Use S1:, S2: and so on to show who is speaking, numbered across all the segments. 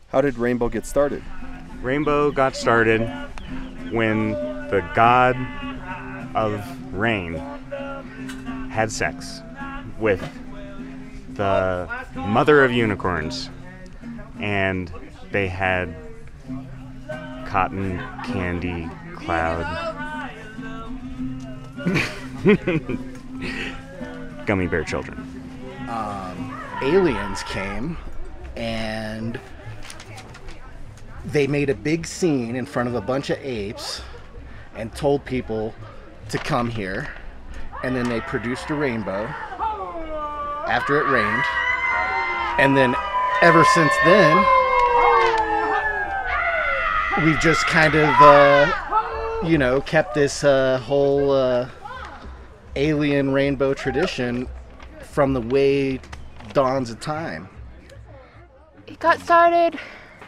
S1: How did Rainbow get started?
S2: Rainbow got started when the god of rain had sex with the mother of unicorns, and they had cotton candy cloud gummy bear children.
S3: Aliens came and they made a big scene in front of a bunch of apes and told people to come here, and then they produced a rainbow after it rained, and then ever since then we've just kind of kept this whole alien rainbow tradition from the way dawns of time.
S4: It got started.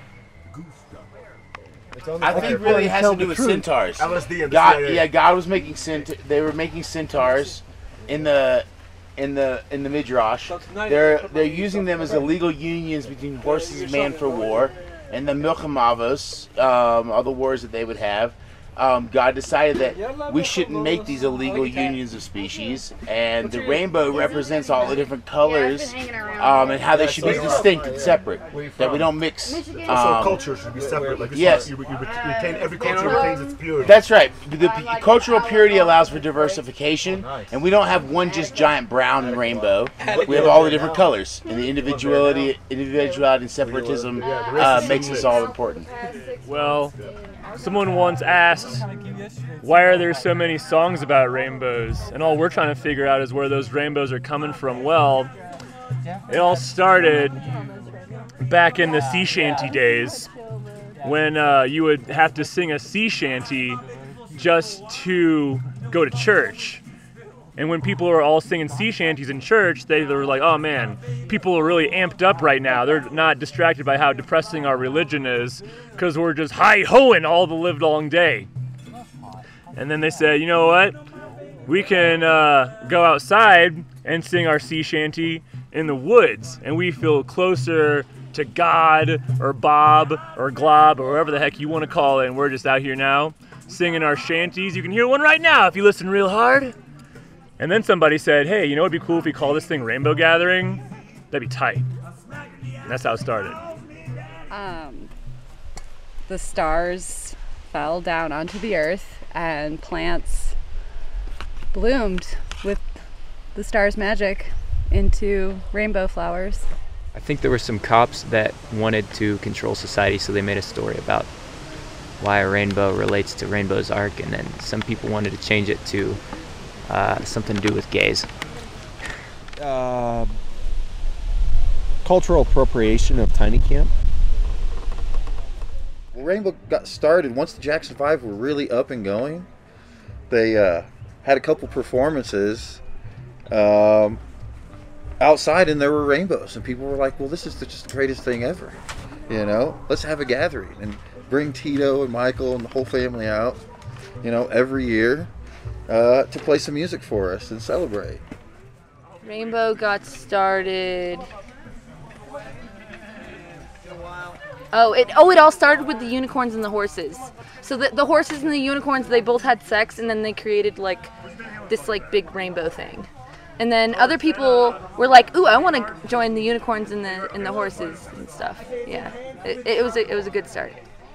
S5: I think really it has to do with centaurs.
S6: LSD and
S5: God, God was making they were making centaurs in the midrash. They're using them as illegal unions between horses and man for war, and the milchamavos, all the wars that they would have. God decided that we shouldn't make these illegal unions of species, and the rainbow represents all the different colors and how they should be distinct and separate, that we don't mix.
S6: So culture should be separate. Like
S5: yes.
S6: You retain, every culture retains its purity.
S5: That's right. The cultural purity allows for diversification, and we don't have one just giant brown rainbow. We have all the different colors, and the individuality and separatism makes us all important.
S7: Well, someone once asked, why are there so many songs about rainbows? And all we're trying to figure out is where those rainbows are coming from. Well, it all started back in the sea shanty days when you would have to sing a sea shanty just to go to church. And when people are all singing sea shanties in church, they were like, oh man, people are really amped up right now. They're not distracted by how depressing our religion is because we're just hi-hoing all the live long day. And then they said, you know what? We can go outside and sing our sea shanty in the woods, and we feel closer to God or Bob or Glob or whatever the heck you want to call it. And we're just out here now singing our shanties. You can hear one right now if you listen real hard. And then somebody said, hey, you know what would be cool if we call this thing Rainbow Gathering? That'd be tight. And that's how it started.
S8: The stars fell down onto the earth and plants bloomed with the stars' magic into rainbow flowers.
S9: I think there were some cops that wanted to control society, so they made a story about why a rainbow relates to Rainbow's Ark, and then some people wanted to change it to something to do with gays.
S1: Cultural appropriation of Tiny Camp.
S10: Well, Rainbow got started once the Jackson 5 were really up and going. They had a couple performances outside, and there were rainbows, and people were like, well, this is just the greatest thing ever. Let's have a gathering and bring Tito and Michael and the whole family out, every year to play some music for us and celebrate.
S4: Rainbow got started. It all started with the unicorns and the horses. So the horses and the unicorns, they both had sex, and then they created this big rainbow thing. And then other people were like, "Ooh, I want to join the unicorns and the horses and stuff." Yeah, it was a good start.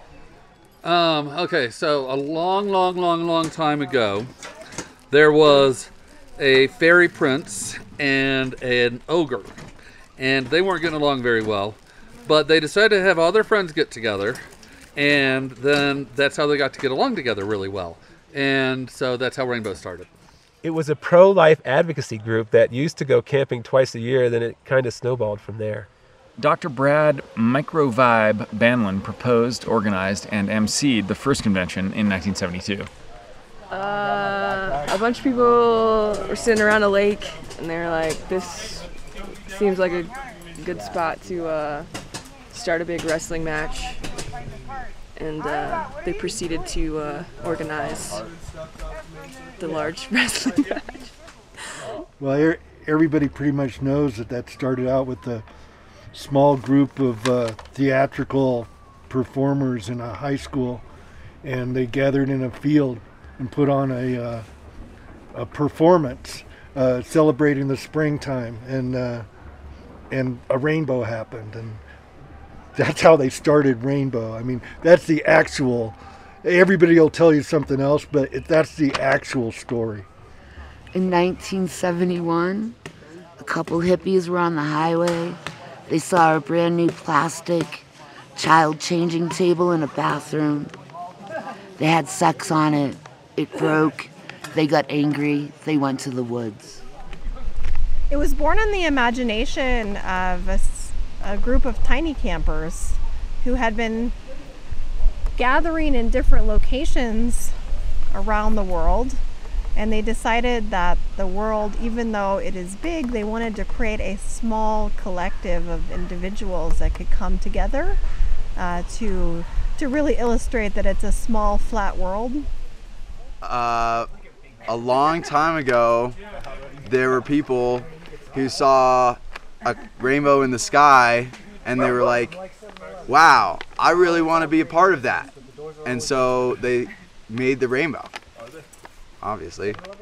S11: Okay, so a long time ago, there was a fairy prince and an ogre, and they weren't getting along very well. But they decided to have all their friends get together, and then that's how they got to get along together really well. And so that's how Rainbow started.
S12: It was a pro-life advocacy group that used to go camping twice a year, then it kind of snowballed from there.
S13: Dr. Brad Microvibe Banlin proposed, organized, and emceed the first convention in 1972.
S14: A bunch of people were sitting around a lake, and they were like, this seems like a good spot to start a big wrestling match. And they proceeded to organize the large wrestling match.
S15: Well, everybody pretty much knows that started out with the small group of theatrical performers in a high school, and they gathered in a field and put on a performance celebrating the springtime, and a rainbow happened, and that's how they started Rainbow. I mean, that's the actual. Everybody will tell you something else, but that's the actual story.
S16: In 1971, a couple hippies were on the highway. They saw a brand new plastic child changing table in a bathroom. They had sex on it. It broke. They got angry. They went to the woods.
S17: It was born in the imagination of a group of tiny campers who had been gathering in different locations around the world, and they decided that the world, even though it is big, they wanted to create a small collective of individuals that could come together to really illustrate that it's a small, flat world.
S18: A long time ago, there were people who saw a rainbow in the sky, and they were like, wow, I really want to be a part of that. And so they made the rainbow, obviously.